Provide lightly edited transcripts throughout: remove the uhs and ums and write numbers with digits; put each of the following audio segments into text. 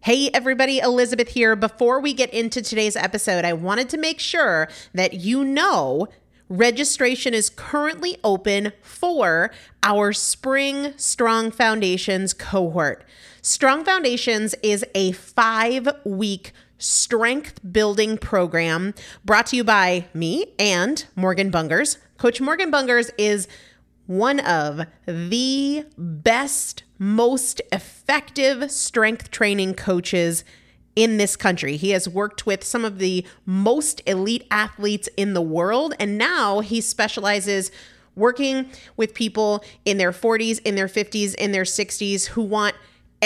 Hey everybody, Elizabeth here. Before we get into today's episode, I wanted to make sure that you know registration is currently open for our Spring Strong Foundations cohort. Strong Foundations is a 5-week strength building program brought to you by me and Morgan Bungers. Coach Morgan Bungers is one of the best, most effective strength training coaches in this country. He has worked with some of the most elite athletes in the world, and now he specializes working with people in their 40s, in their 50s, in their 60s who want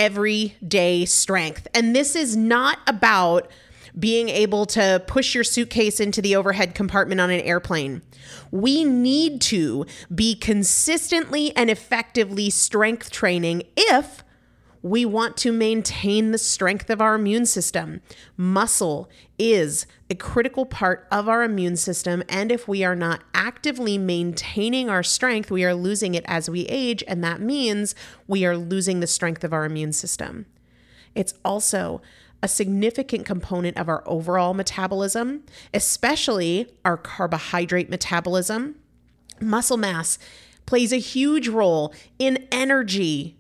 everyday strength. And this is not about being able to push your suitcase into the overhead compartment on an airplane. We need to be consistently and effectively strength training if we want to maintain the strength of our immune system. Muscle is a critical part of our immune system, and if we are not actively maintaining our strength, we are losing it as we age, and that means we are losing the strength of our immune system. It's also a significant component of our overall metabolism, especially our carbohydrate metabolism. Muscle mass plays a huge role in energy,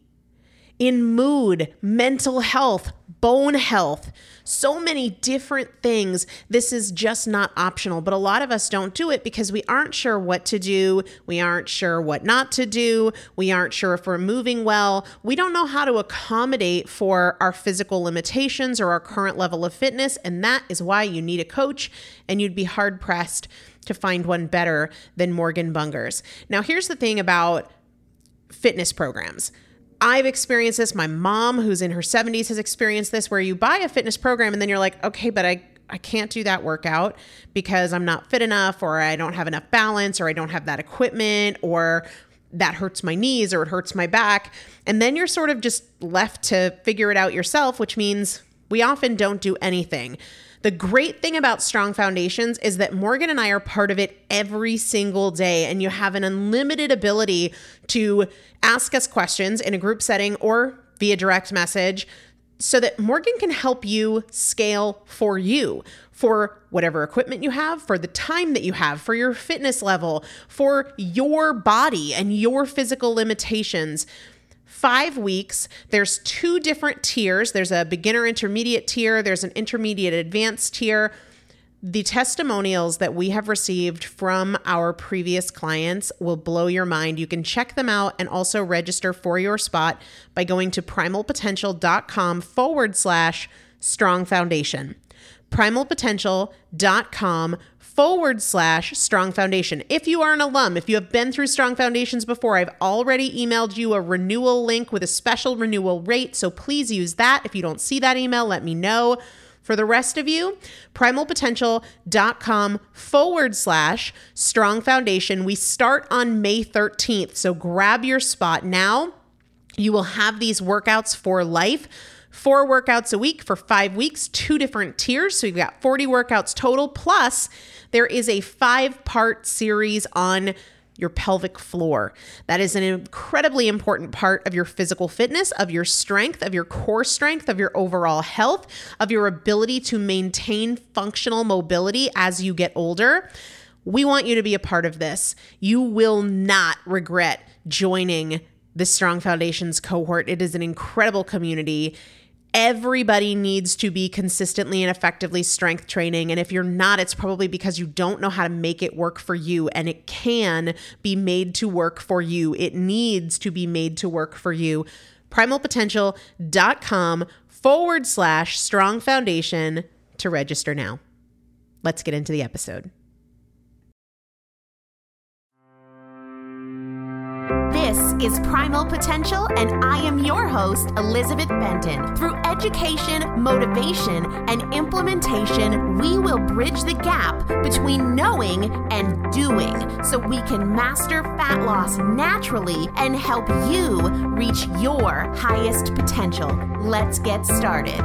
in mood, mental health, bone health, so many different things. This is just not optional, but a lot of us don't do it because we aren't sure what to do. We aren't sure what not to do. We aren't sure if we're moving well. We don't know how to accommodate for our physical limitations or our current level of fitness, and that is why you need a coach, and you'd be hard-pressed to find one better than Morgan Bungers. Now, here's the thing about fitness programs. I've experienced this. My mom, who's in her 70s, has experienced this, where you buy a fitness program and then you're like, okay, but I can't do that workout because I'm not fit enough, or I don't have enough balance, or I don't have that equipment, or that hurts my knees, or it hurts my back. And then you're sort of just left to figure it out yourself, which means we often don't do anything. The great thing about Strong Foundations is that Morgan and I are part of it every single day, and you have an unlimited ability to ask us questions in a group setting or via direct message so that Morgan can help you scale for you, for whatever equipment you have, for the time that you have, for your fitness level, for your body and your physical limitations. 5 weeks, there's 2 different tiers. There's a beginner intermediate tier. There's an intermediate advanced tier. The testimonials that we have received from our previous clients will blow your mind. You can check them out and also register for your spot by going to primalpotential.com/strong foundation. primalpotential.com/strong foundation. If you are an alum, if you have been through Strong Foundations before, I've already emailed you a renewal link with a special renewal rate, so please use that. If you don't see that email, let me know. For the rest of you, primalpotential.com/strong foundation. We start on May 13th, so grab your spot now. You will have these workouts for life. 4 workouts a week for 5 weeks, 2 different tiers. So you've got 40 workouts total. Plus, there is a 5-part series on your pelvic floor. That is an incredibly important part of your physical fitness, of your strength, of your core strength, of your overall health, of your ability to maintain functional mobility as you get older. We want you to be a part of this. You will not regret joining the Strong Foundations cohort. It is an incredible community. Everybody needs to be consistently and effectively strength training. And if you're not, it's probably because you don't know how to make it work for you. And it can be made to work for you. It needs to be made to work for you. primalpotential.com/strong foundation to register now. Let's get into the episode. This is Primal Potential, and I am your host, Elizabeth Benton. Through education, motivation, and implementation, we will bridge the gap between knowing and doing so we can master fat loss naturally and help you reach your highest potential. Let's get started.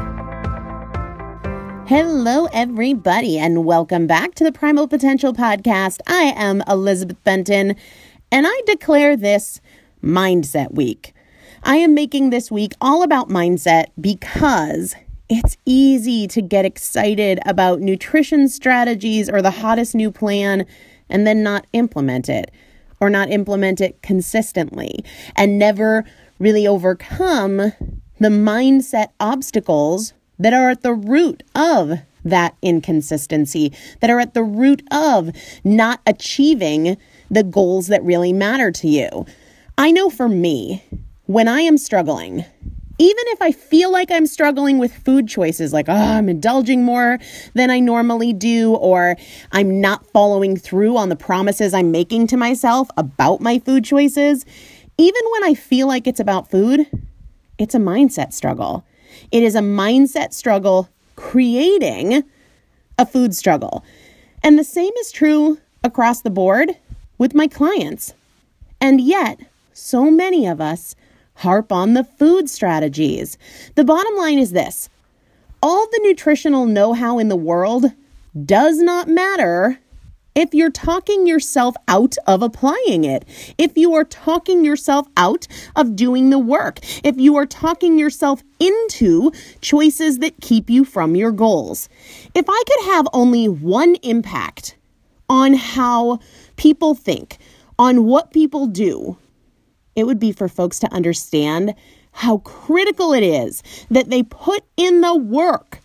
Hello, everybody, and welcome back to the Primal Potential Podcast. I am Elizabeth Benton, and I declare this Mindset Week. I am making this week all about mindset because It's easy to get excited about nutrition strategies or the hottest new plan and then not implement it, or not implement it consistently, and never really overcome the mindset obstacles that are at the root of that inconsistency, that are at the root of not achieving the goals that really matter to you. I know for me, when I am struggling, even if I feel like I'm struggling with food choices, like, I'm indulging more than I normally do, or I'm not following through on the promises I'm making to myself about my food choices, even when I feel like it's about food, it's a mindset struggle. It is a mindset struggle creating a food struggle. And the same is true across the board with my clients. And yet, so many of us harp on the food strategies. The bottom line is this: all the nutritional know-how in the world does not matter if you're talking yourself out of applying it, if you are talking yourself out of doing the work, if you are talking yourself into choices that keep you from your goals. If I could have only one impact on how people think, on what people do, it would be for folks to understand how critical it is that they put in the work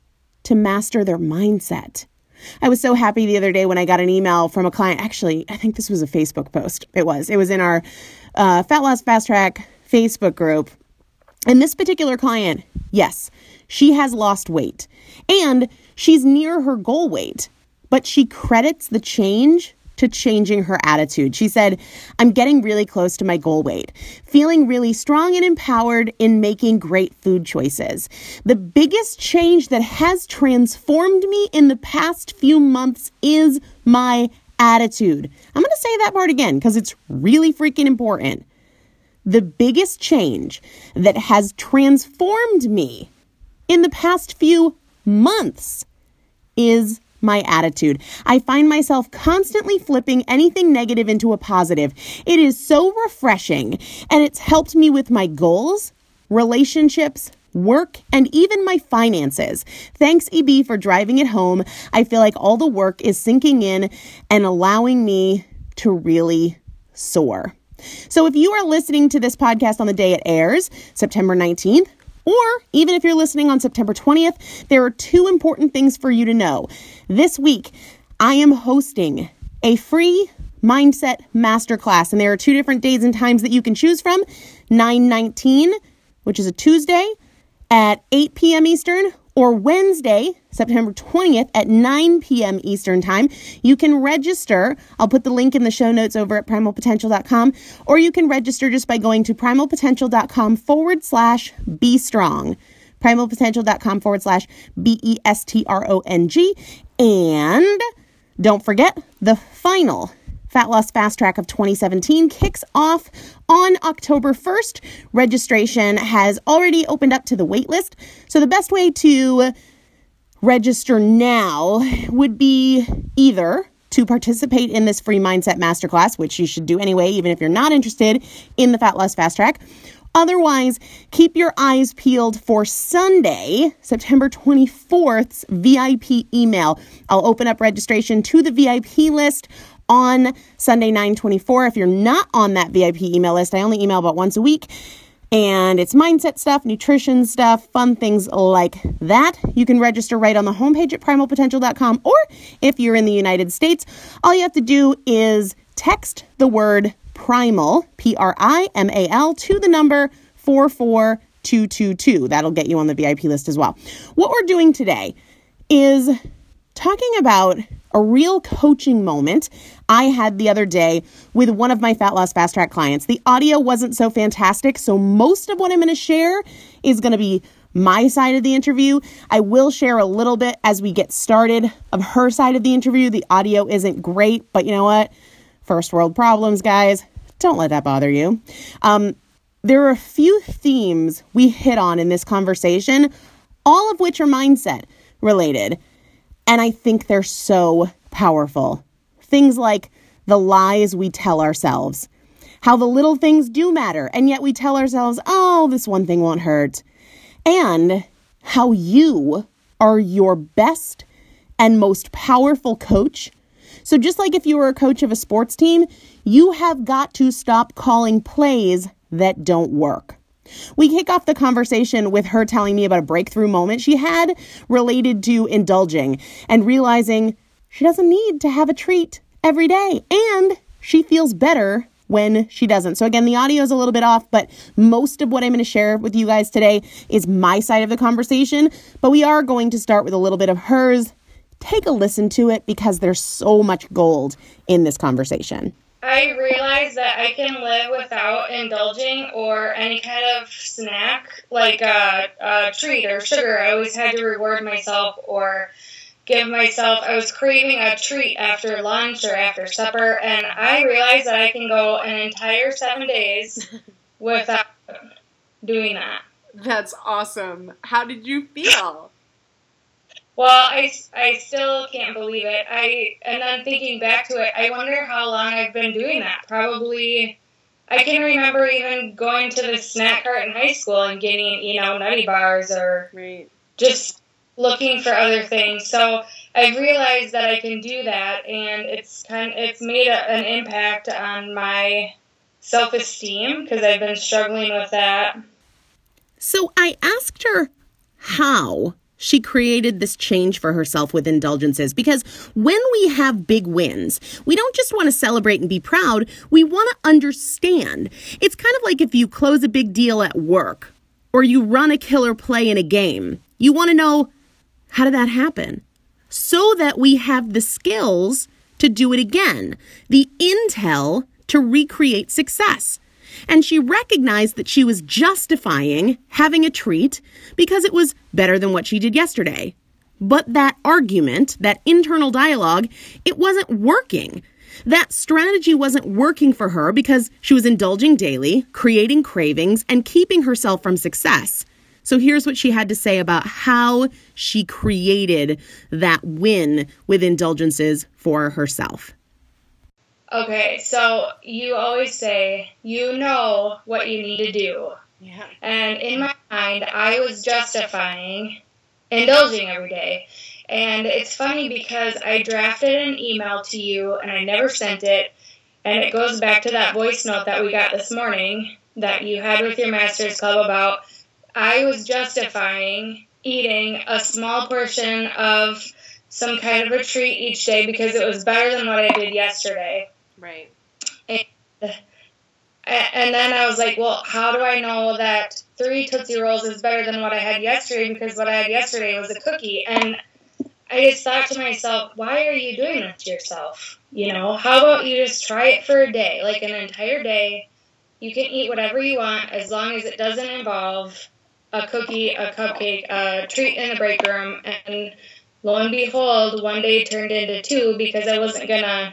to master their mindset. I was so happy the other day when I got an email from a client. Actually, I think this was a Facebook post. It was in our Fat Loss Fast Track Facebook group. And this particular client, yes, she has lost weight and she's near her goal weight, but she credits the change to changing her attitude. She said, I'm getting really close to my goal weight, feeling really strong and empowered in making great food choices. The biggest change that has transformed me in the past few months is my attitude. I'm going to say that part again because it's really freaking important. The biggest change that has transformed me in the past few months is my attitude. I find myself constantly flipping anything negative into a positive. It is so refreshing, and it's helped me with my goals, relationships, work, and even my finances. Thanks, EB, for driving it home. I feel like all the work is sinking in and allowing me to really soar. So if you are listening to this podcast on the day it airs, September 19th, or even if you're listening on September 20th, there are two important things for you to know. This week, I am hosting a free mindset masterclass, and there are two different days and times that you can choose from. 9/19, which is a Tuesday at 8 p.m. Eastern, or Wednesday, September 20th at 9 p.m. Eastern time. You can register. I'll put the link in the show notes over at primalpotential.com, or you can register just by going to primalpotential.com/be strong. primalpotential.com/BESTRONG. And don't forget, the final Fat Loss Fast Track of 2017 kicks off on October 1st. Registration has already opened up to the wait list. So the best way to register now would be either to participate in this free mindset masterclass, which you should do anyway, even if you're not interested in the Fat Loss Fast Track. Otherwise, keep your eyes peeled for Sunday, September 24th's VIP email. I'll open up registration to the VIP list on Sunday, 9/24. If you're not on that VIP email list, I only email about once a week, and it's mindset stuff, nutrition stuff, fun things like that. You can register right on the homepage at primalpotential.com, or if you're in the United States, all you have to do is text the word PRIMAL, PRIMAL, to the number 44222. That'll get you on the VIP list as well. What we're doing today is talking about a real coaching moment I had the other day with one of my Fat Loss Fast Track clients. The audio wasn't so fantastic, so most of what I'm going to share is going to be my side of the interview. I will share a little bit as we get started of her side of the interview. The audio isn't great, but you know what? First world problems, guys. Don't let that bother you. There are a few themes we hit on in this conversation, all of which are mindset related. And I think they're so powerful. Things like the lies we tell ourselves, how the little things do matter, and yet we tell ourselves, oh, this one thing won't hurt. And how you are your best and most powerful coach. So just like if you were a coach of a sports team, you have got to stop calling plays that don't work. We kick off the conversation with her telling me about a breakthrough moment she had related to indulging and realizing she doesn't need to have a treat every day, and she feels better when she doesn't. So again, the audio is a little bit off, but most of what I'm going to share with you guys today is my side of the conversation, but we are going to start with a little bit of hers. Take a listen to it because there's so much gold in this conversation. I realized that I can live without indulging or any kind of snack, like a treat or sugar. I always had to reward myself or give myself, I was craving a treat after lunch or after supper, and I realized that I can go an entire 7 days without doing that. That's awesome. How did you feel? Well, I still can't believe it. And then thinking back to it, I wonder how long I've been doing that. Probably, I can remember even going to the snack cart in high school and getting, nutty bars or just looking for other things. So I've realized that I can do that, and it's made an impact on my self-esteem because I've been struggling with that. So I asked her how she created this change for herself with indulgences, because when we have big wins, we don't just want to celebrate and be proud. We want to understand. It's kind of like if you close a big deal at work or you run a killer play in a game. You want to know, how did that happen? So that we have the skills to do it again, the intel to recreate success. And she recognized that she was justifying having a treat because it was better than what she did yesterday. But that argument, that internal dialogue, it wasn't working. That strategy wasn't working for her because she was indulging daily, creating cravings, and keeping herself from success. So here's what she had to say about how she created that win with indulgences for herself. Okay, so you always say, you know what you need to do. Yeah. And in my mind, I was justifying indulging every day. And it's funny because I drafted an email to you and I never sent it. And it goes back to that voice note that we got this morning that you had with your Master's Club about I was justifying eating a small portion of some kind of a treat each day because it was better than what I did yesterday. Right. And then I was like, well, how do I know that 3 Tootsie Rolls is better than what I had yesterday? Because what I had yesterday was a cookie. And I just thought to myself, why are you doing that to yourself? How about you just try it for a day, like an entire day. You can eat whatever you want as long as it doesn't involve a cookie, a cupcake, a treat in the break room. And lo and behold, one day turned into 2 because I wasn't gonna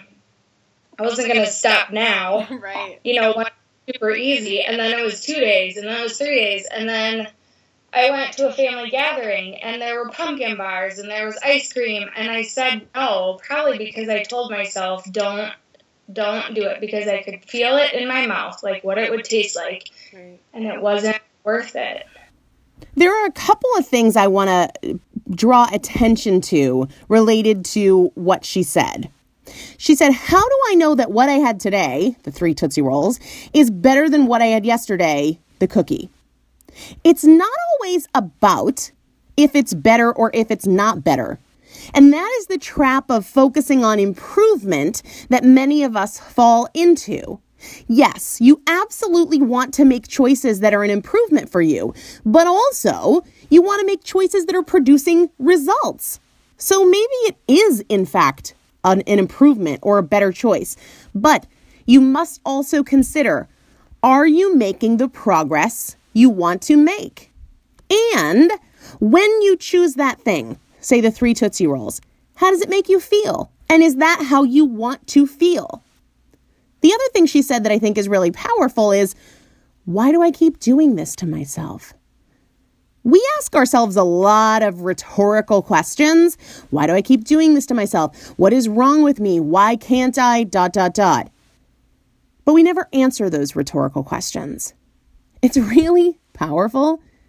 stop now. Right. One super easy, and then it was 2 days, and then it was 3 days, and then I went to a family gathering, and there were pumpkin bars, and there was ice cream, and I said no, probably because I told myself, don't do it, because I could feel it in my mouth, like what it would taste like, Right. And it wasn't worth it. There are a couple of things I want to draw attention to related to what she said. She said, how do I know that what I had today, the 3 Tootsie Rolls, is better than what I had yesterday, the cookie? It's not always about if it's better or if it's not better. And that is the trap of focusing on improvement that many of us fall into. Yes, you absolutely want to make choices that are an improvement for you, but also you want to make choices that are producing results. So maybe it is, in fact, an improvement or a better choice. But you must also consider, are you making the progress you want to make? And when you choose that thing, say the 3 Tootsie Rolls, how does it make you feel? And is that how you want to feel? The other thing she said that I think is really powerful is, why do I keep doing this to myself? We ask ourselves a lot of rhetorical questions. Why do I keep doing this to myself? What is wrong with me? Why can't I... ... But we never answer those rhetorical questions. It's really powerful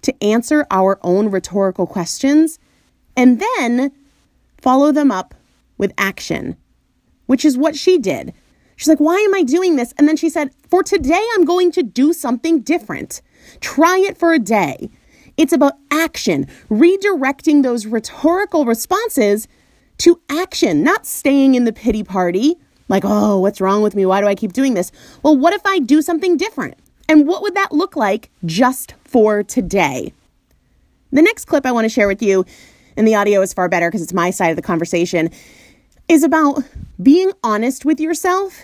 to answer our own rhetorical questions and then follow them up with action, which is what she did. She's like, why am I doing this? And then she said, for today, I'm going to do something different. Try it for a day. It's about action, redirecting those rhetorical responses to action, not staying in the pity party, like, oh, what's wrong with me? Why do I keep doing this? Well, what if I do something different? And what would that look like just for today? The next clip I want to share with you, and the audio is far better because it's my side of the conversation, is about being honest with yourself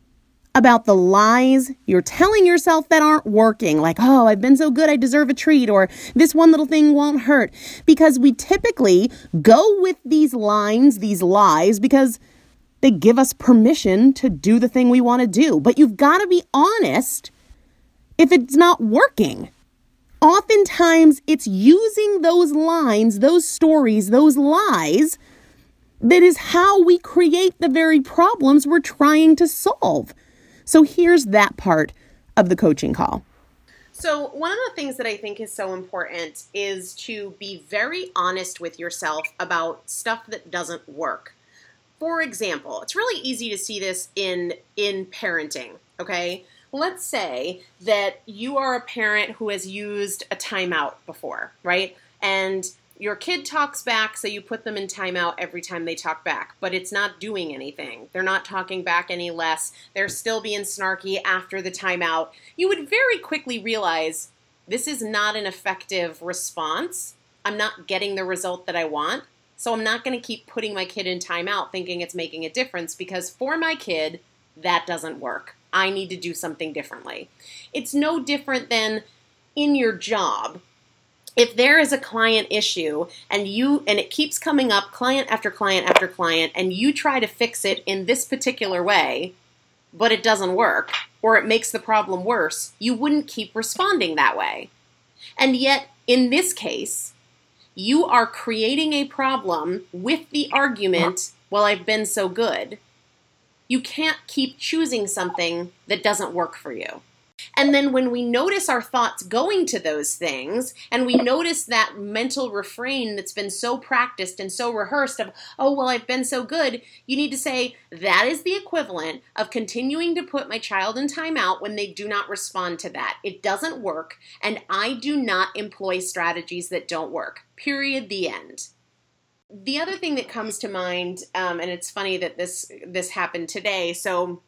about the lies you're telling yourself that aren't working. Like, oh, I've been so good, I deserve a treat, or this one little thing won't hurt. Because we typically go with these lines, these lies, because they give us permission to do the thing we want to do. But you've got to be honest if it's not working. Oftentimes, it's using those lines, those stories, those lies that is how we create the very problems we're trying to solve. So here's that part of the coaching call. So one of the things that I think is so important is to be very honest with yourself about stuff that doesn't work. For example, it's really easy to see this in parenting, okay? Let's say that you are a parent who has used a timeout before, right? And your kid talks back, so you put them in timeout every time they talk back, but it's not doing anything. They're not talking back any less. They're still being snarky after the timeout. You would very quickly realize this is not an effective response. I'm not getting the result that I want, so I'm not going to keep putting my kid in timeout thinking it's making a difference, because for my kid, that doesn't work. I need to do something differently. It's no different than in your job. If there is a client issue and it keeps coming up, client after client after client, and you try to fix it in this particular way, but it doesn't work, or it makes the problem worse, you wouldn't keep responding that way. And yet, in this case, you are creating a problem with the argument, well, I've been so good. You can't keep choosing something that doesn't work for you. And then when we notice our thoughts going to those things, and we notice that mental refrain that's been so practiced and so rehearsed of, oh, well, I've been so good, you need to say, that is the equivalent of continuing to put my child in timeout when they do not respond to that. It doesn't work, and I do not employ strategies that don't work. Period. The end. The other thing that comes to mind, and it's funny that this happened today, so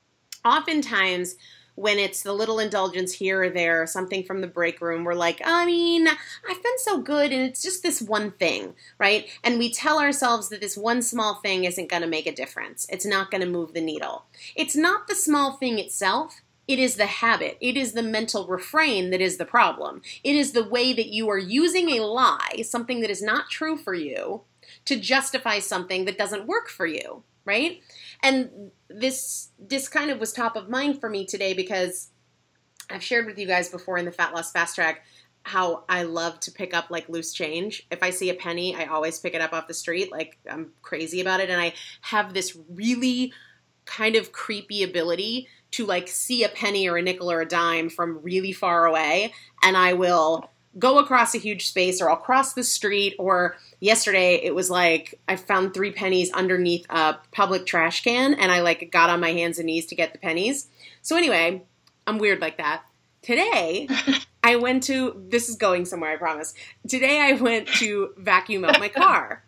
oftentimes when it's the little indulgence here or there, something from the break room, we're like, I mean, I've been so good and it's just this one thing, right? And we tell ourselves that this one small thing isn't going to make a difference. It's not going to move the needle. It's not the small thing itself. It is the habit. It is the mental refrain that is the problem. It is the way that you are using a lie, something that is not true for you, to justify something that doesn't work for you, right? And this kind of was top of mind for me today because I've shared with you guys before in the Fat Loss Fast Track how I love to pick up like loose change. If I see a penny, I always pick it up off the street. Like I'm crazy about it. And I have this really kind of creepy ability to like see a penny or a nickel or a dime from really far away. And I will go across a huge space, or I'll cross the street, or yesterday it was like I found 3 pennies underneath a public trash can and I like got on my hands and knees to get the pennies. So anyway, I'm weird like that. Today I went to, this is going somewhere, I promise. Today I went to vacuum out my car.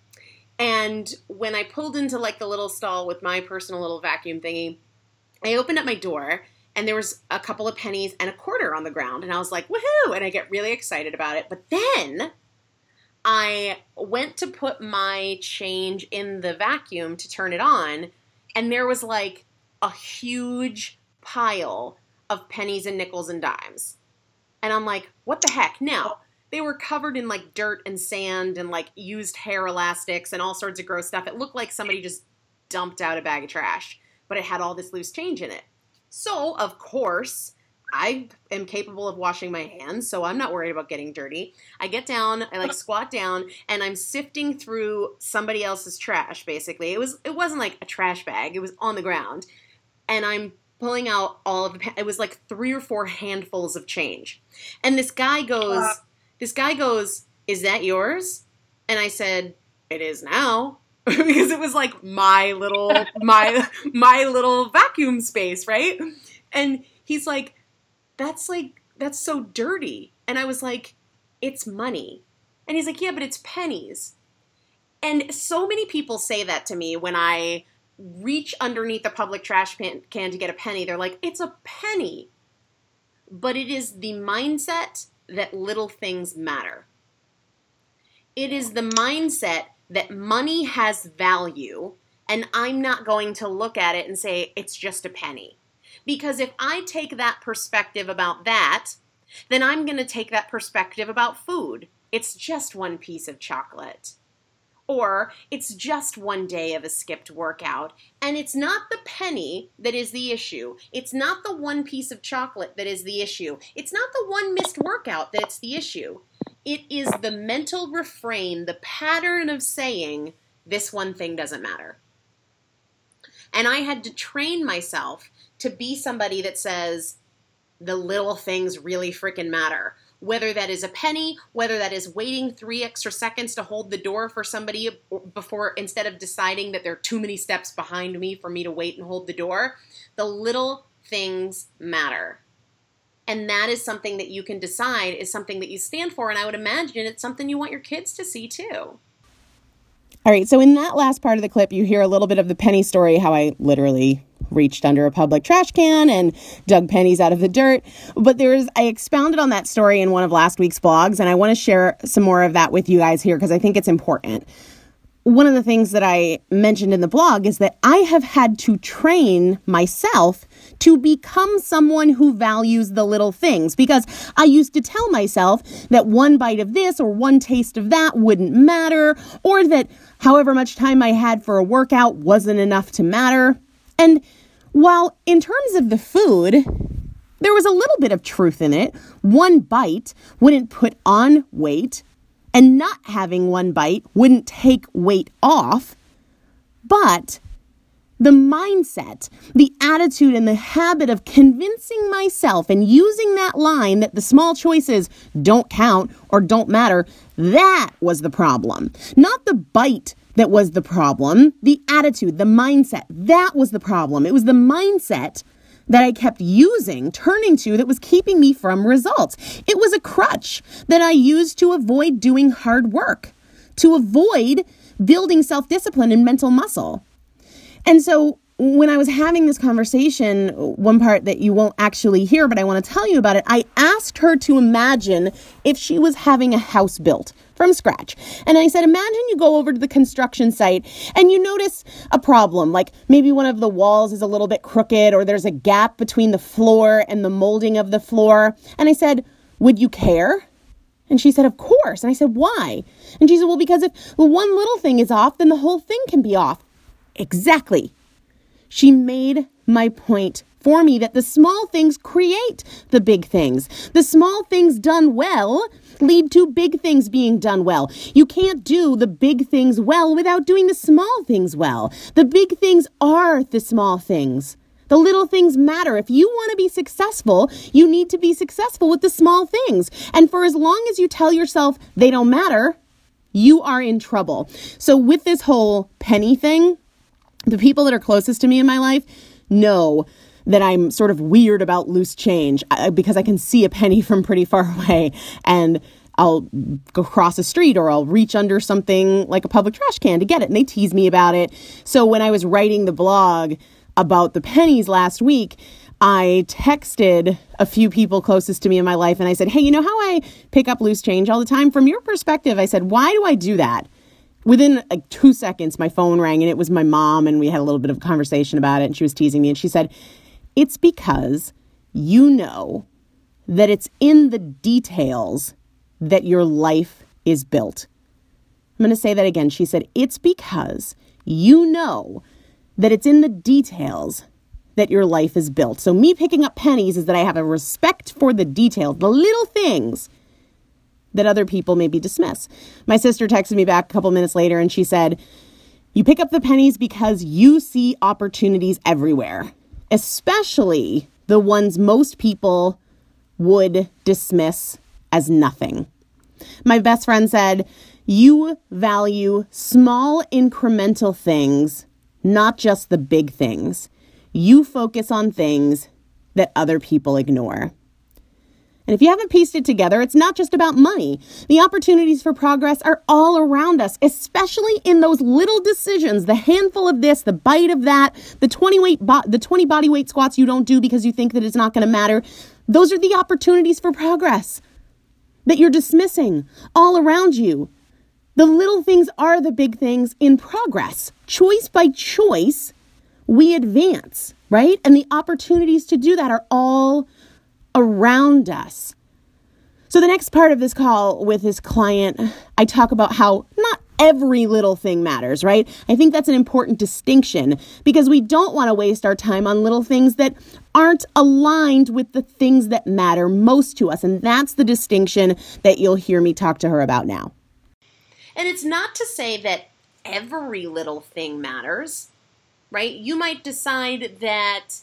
And when I pulled into like the little stall with my personal little vacuum thingy, I opened up my door and there was a couple of pennies and a quarter on the ground. And I was like, woohoo! And I get really excited about it. But then I went to put my change in the vacuum to turn it on. And there was like a huge pile of pennies and nickels and dimes. And I'm like, what the heck? Now, they were covered in like dirt and sand and like used hair elastics and all sorts of gross stuff. It looked like somebody just dumped out a bag of trash. But it had all this loose change in it. So, of course, I am capable of washing my hands, so I'm not worried about getting dirty. I get down, I like squat down, and I'm sifting through somebody else's trash, basically. It wasn't like a trash bag, it was on the ground. And I'm pulling out all of it was like 3 or 4 handfuls of change. And this guy goes, This guy goes, "Is that yours?" And I said, "It is now." Because it was like my little vacuum space, right? And he's like, that's so dirty. And I was like, "It's money." And he's like, "Yeah, but it's pennies." And so many people say that to me when I reach underneath a public trash can to get a penny. They're like, "It's a penny." But it is the mindset that little things matter. It is the mindset that money has value, and I'm not going to look at it and say it's just a penny. Because if I take that perspective about that, then I'm going to take that perspective about food. It's just one piece of chocolate. Or it's just one day of a skipped workout. And it's not the penny that is the issue. It's not the one piece of chocolate that is the issue. It's not the one missed workout that's the issue. It is the mental refrain, the pattern of saying, this one thing doesn't matter. And I had to train myself to be somebody that says, the little things really freaking matter. Whether that is a penny, whether that is waiting 3 extra seconds to hold the door for somebody before, instead of deciding that there are too many steps behind me for me to wait and hold the door, the little things matter. And that is something that you can decide is something that you stand for. And I would imagine it's something you want your kids to see too. All right, so in that last part of the clip, you hear a little bit of the penny story, how I literally reached under a public trash can and dug pennies out of the dirt. But I expounded on that story in one of last week's blogs, and I want to share some more of that with you guys here because I think it's important. One of the things that I mentioned in the blog is that I have had to train myself to become someone who values the little things, because I used to tell myself that one bite of this or one taste of that wouldn't matter, or that however much time I had for a workout wasn't enough to matter. And while in terms of the food, there was a little bit of truth in it, one bite wouldn't put on weight, and not having one bite wouldn't take weight off. But the mindset, the attitude, and the habit of convincing myself and using that line that the small choices don't count or don't matter, that was the problem. Not the bite that was the problem. The attitude, the mindset, that was the problem. It was the mindset that I kept turning to, that was keeping me from results. It was a crutch that I used to avoid doing hard work, to avoid building self-discipline and mental muscle. And so when I was having this conversation, one part that you won't actually hear, but I want to tell you about it, I asked her to imagine if she was having a house built from scratch. And I said, imagine you go over to the construction site and you notice a problem, like maybe one of the walls is a little bit crooked, or there's a gap between the floor and the molding of the floor. And I said, would you care? And she said, of course. And I said, why? And she said, well, because if one little thing is off, then the whole thing can be off. Exactly. She made my point for me that the small things create the big things. The small things done well lead to big things being done well. You can't do the big things well without doing the small things well. The big things are the small things. The little things matter. If you want to be successful, you need to be successful with the small things. And for as long as you tell yourself they don't matter, you are in trouble. So with this whole penny thing, the people that are closest to me in my life know that I'm sort of weird about loose change because I can see a penny from pretty far away, and I'll go cross a street or I'll reach under something like a public trash can to get it, and they tease me about it. So when I was writing the blog about the pennies last week, I texted a few people closest to me in my life, and I said, hey, you know how I pick up loose change all the time? From your perspective, I said, why do I do that? Within like 2 seconds, my phone rang, and it was my mom, and we had a little bit of a conversation about it, and she was teasing me, and she said, it's because you know that it's in the details that your life is built. I'm going to say that again. She said, it's because you know that it's in the details that your life is built. So me picking up pennies is that I have a respect for the details, the little things that other people maybe dismiss. My sister texted me back a couple minutes later, and she said, you pick up the pennies because you see opportunities everywhere, especially the ones most people would dismiss as nothing. My best friend said, you value small incremental things, not just the big things. You focus on things that other people ignore. And if you haven't pieced it together, it's not just about money. The opportunities for progress are all around us, especially in those little decisions, the handful of this, the bite of that, the 20 body weight squats you don't do because you think that it's not going to matter. Those are the opportunities for progress that you're dismissing all around you. The little things are the big things in progress. Choice by choice, we advance, right? And the opportunities to do that are all around us. So the next part of this call with this client, I talk about how not every little thing matters, right? I think that's an important distinction because we don't want to waste our time on little things that aren't aligned with the things that matter most to us. And that's the distinction that you'll hear me talk to her about now. And it's not to say that every little thing matters, right? You might decide that,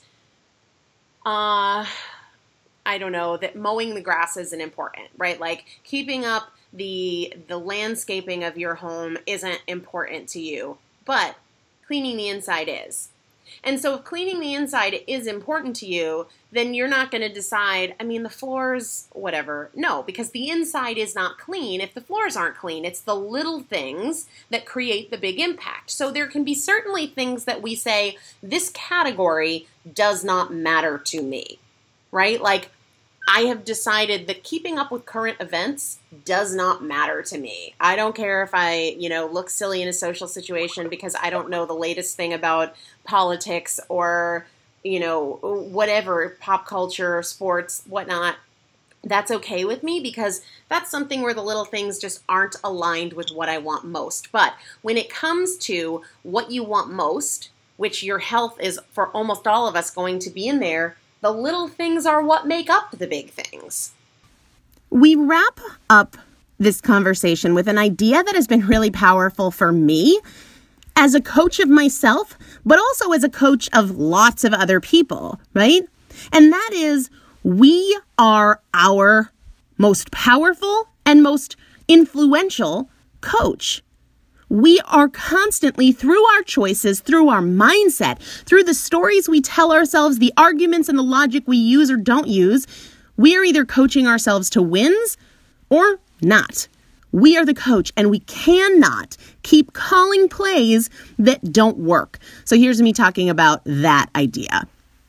I don't know, that mowing the grass isn't important, right? Like keeping up the landscaping of your home isn't important to you, but cleaning the inside is. And so if cleaning the inside is important to you, then you're not going to decide, the floors, whatever. No, because the inside is not clean if the floors aren't clean. It's the little things that create the big impact. So there can be certainly things that we say, this category does not matter to me, right? Like, I have decided that keeping up with current events does not matter to me. I don't care if I, look silly in a social situation because I don't know the latest thing about politics or, whatever, pop culture, sports, whatnot. That's okay with me because that's something where the little things just aren't aligned with what I want most. But when it comes to what you want most, which your health is for almost all of us going to be in there, the little things are what make up the big things. We wrap up this conversation with an idea that has been really powerful for me as a coach of myself, but also as a coach of lots of other people, right? And that is, we are our most powerful and most influential coach. We are constantly, through our choices, through our mindset, through the stories we tell ourselves, the arguments and the logic we use or don't use, we are either coaching ourselves to wins or not. We are the coach, and we cannot keep calling plays that don't work. So here's me talking about that idea.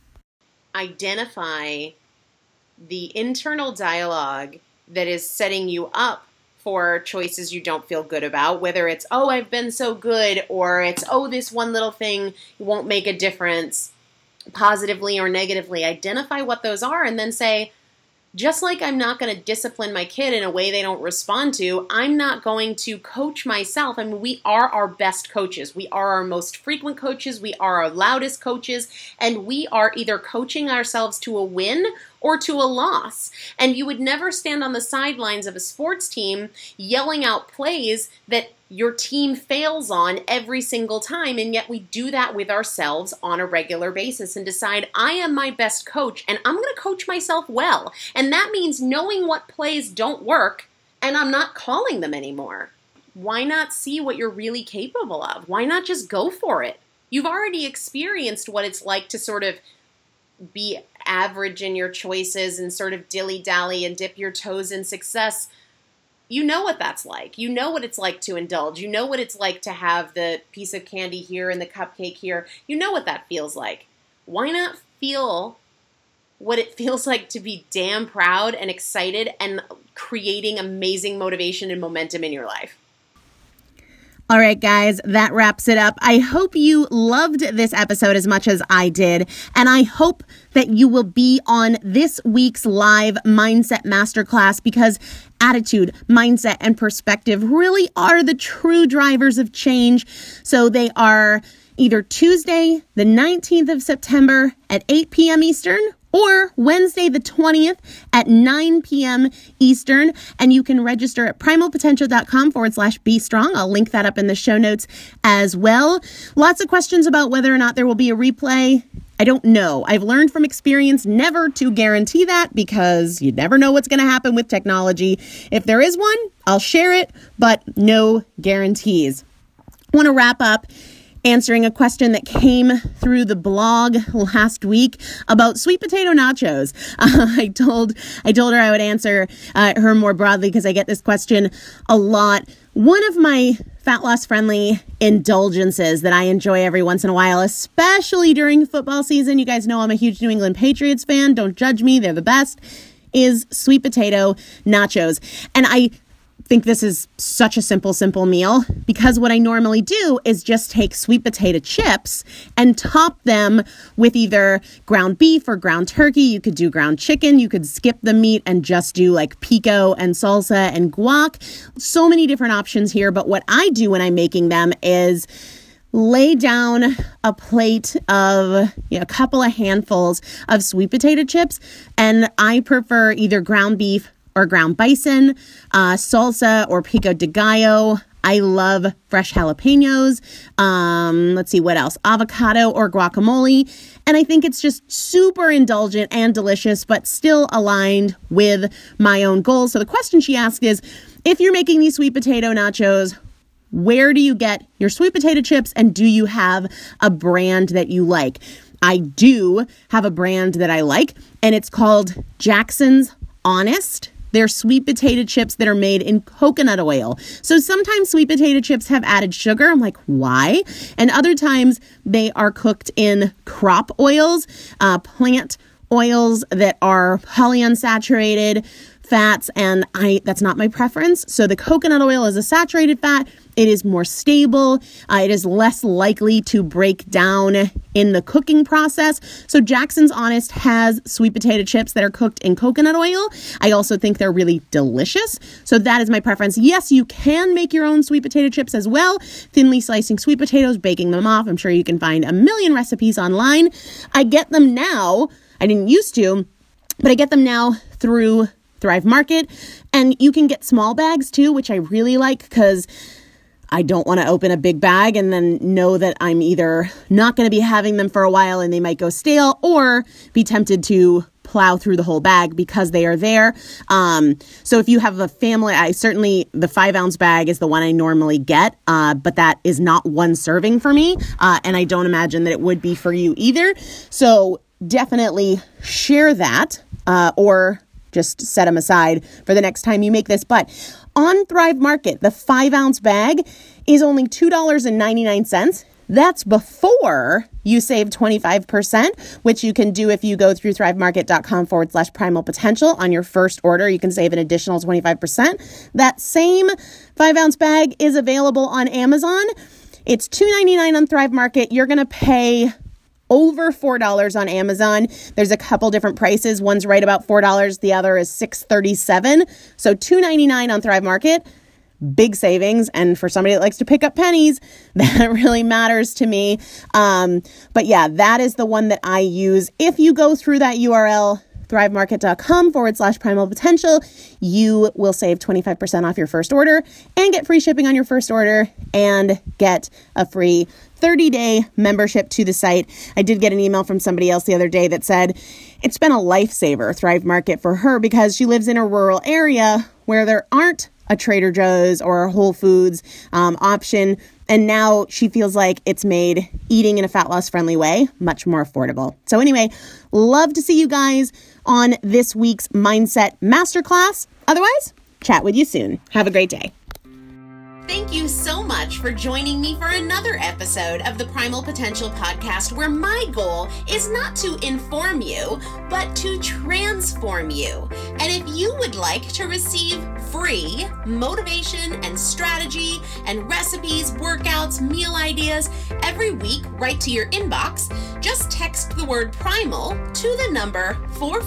Identify the internal dialogue that is setting you up for choices you don't feel good about, whether it's, oh, I've been so good, or it's, oh, this one little thing won't make a difference, positively or negatively. Identify what those are and then say, just like I'm not going to discipline my kid in a way they don't respond to, I'm not going to coach myself. We are our best coaches. We are our most frequent coaches. We are our loudest coaches. And we are either coaching ourselves to a win or to a loss. And you would never stand on the sidelines of a sports team yelling out plays that your team fails on every single time, and yet we do that with ourselves on a regular basis and decide, I am my best coach, and I'm going to coach myself well. And that means knowing what plays don't work, and I'm not calling them anymore. Why not see what you're really capable of? Why not just go for it? You've already experienced what it's like to sort of be average in your choices and sort of dilly-dally and dip your toes in success. You know what that's like. You know what it's like to indulge. You know what it's like to have the piece of candy here and the cupcake here. You know what that feels like. Why not feel what it feels like to be damn proud and excited and creating amazing motivation and momentum in your life? All right, guys, that wraps it up. I hope you loved this episode as much as I did, and I hope that you will be on this week's live Mindset Masterclass because attitude, mindset, and perspective really are the true drivers of change. So they are either Tuesday, the 19th of September at 8 p.m. Eastern, or Wednesday the 20th at 9 p.m. Eastern. And you can register at primalpotential.com/be-strong. I'll link that up in the show notes as well. Lots of questions about whether or not there will be a replay. I don't know. I've learned from experience never to guarantee that because you never know what's going to happen with technology. If there is one, I'll share it, but no guarantees. I want to wrap up answering a question that came through the blog last week about sweet potato nachos. I told her I would answer her more broadly because I get this question a lot. One of my fat loss friendly indulgences that I enjoy every once in a while, especially during football season, you guys know I'm a huge New England Patriots fan. Don't judge me. They're the best, is sweet potato nachos. And I think this is such a simple meal because what I normally do is just take sweet potato chips and top them with either ground beef or ground turkey. You could do ground chicken. You could skip the meat and just do like pico and salsa and guac. So many different options here. But what I do when I'm making them is lay down a plate of a couple of handfuls of sweet potato chips. And I prefer either ground beef or ground bison, salsa or pico de gallo. I love fresh jalapenos. Let's see what else. Avocado or guacamole. And I think it's just super indulgent and delicious, but still aligned with my own goals. So the question she asked is, if you're making these sweet potato nachos, where do you get your sweet potato chips? And do you have a brand that you like? I do have a brand that I like, and it's called Jackson's Honest. They're sweet potato chips that are made in coconut oil. So sometimes sweet potato chips have added sugar. I'm like, why? And other times they are cooked in crop oils, plant oils that are polyunsaturated fats, and that's not my preference. So the coconut oil is a saturated fat. It is more stable. It is less likely to break down in the cooking process. So Jackson's Honest has sweet potato chips that are cooked in coconut oil. I also think they're really delicious. So that is my preference. Yes, you can make your own sweet potato chips as well. Thinly slicing sweet potatoes, baking them off. I'm sure you can find a million recipes online. I get them now. I didn't used to, but I get them now through Thrive Market. And you can get small bags too, which I really like because I don't want to open a big bag and then know that I'm either not going to be having them for a while and they might go stale, or be tempted to plow through the whole bag because they are there. So if you have a family, the 5-ounce bag is the one I normally get, but that is not one serving for me. And I don't imagine that it would be for you either. So definitely share that, or just set them aside for the next time you make this. But on Thrive Market, the 5-ounce bag is only $2.99. That's before you save 25%, which you can do if you go through thrivemarket.com/primal potential on your first order. You can save an additional 25%. That same 5-ounce bag is available on Amazon. It's $2.99 on Thrive Market. You're going to pay over $4 on Amazon. There's a couple different prices. One's right about $4. The other is $6.37. So $2.99 on Thrive Market. Big savings. And for somebody that likes to pick up pennies, that really matters to me. But yeah, that is the one that I use. If you go through that URL, thrivemarket.com/primal potential, you will save 25% off your first order and get free shipping on your first order and get a free 30-day membership to the site. I did get an email from somebody else the other day that said it's been a lifesaver, Thrive Market, for her because she lives in a rural area where there aren't a Trader Joe's or a Whole Foods option. And now she feels like it's made eating in a fat loss friendly way much more affordable. So anyway, love to see you guys on this week's Mindset Masterclass. Otherwise, chat with you soon. Have a great day. Thank you so much for joining me for another episode of the Primal Potential Podcast, where my goal is not to inform you, but to transform you. And if you would like to receive free motivation and strategy and recipes, workouts, meal ideas every week right to your inbox, just text the word primal to the number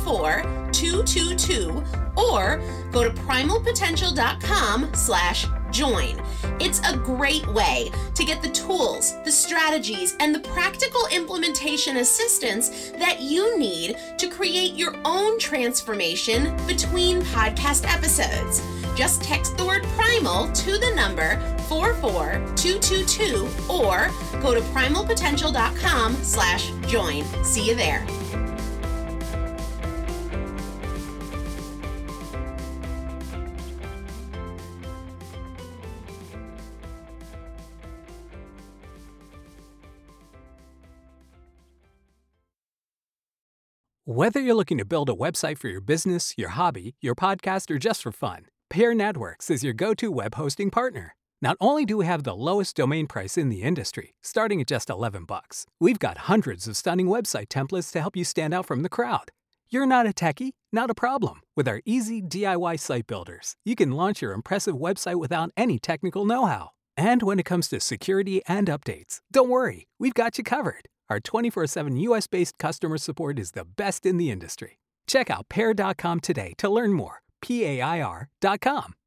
44222 or go to primalpotential.com/join. It's a great way to get the tools, the strategies, and the practical implementation assistance that you need to create your own transformation between podcast episodes. Just text the word primal to the number 44222 or go to primalpotential.com/join. See you there. Whether you're looking to build a website for your business, your hobby, your podcast, or just for fun, Pair Networks is your go-to web hosting partner. Not only do we have the lowest domain price in the industry, starting at just $11, we've got hundreds of stunning website templates to help you stand out from the crowd. You're not a techie? Not a problem. With our easy DIY site builders, you can launch your impressive website without any technical know-how. And when it comes to security and updates, don't worry, we've got you covered. Our 24/7 US-based customer support is the best in the industry. Check out Pair.com today to learn more. PAIR.com.